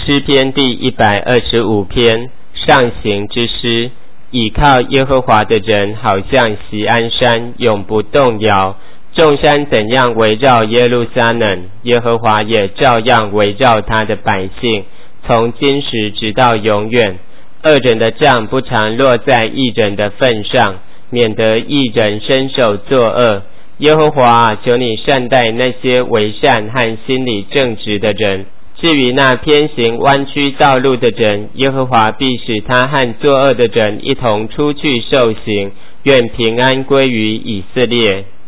诗篇第125篇，上行之诗。倚靠耶和华的人好像锡安山，永不动摇。众山怎样围绕耶路撒冷，耶和华也照样围绕他的百姓，从今时直到永远。恶人的杖不常落在义人的份上，免得义人伸手作恶。耶和华啊，求你善待那些为善和心里正直的人。至于那偏行弯曲道路的人，耶和华必使他和作恶的人一同出去受刑。愿平安归于以色列。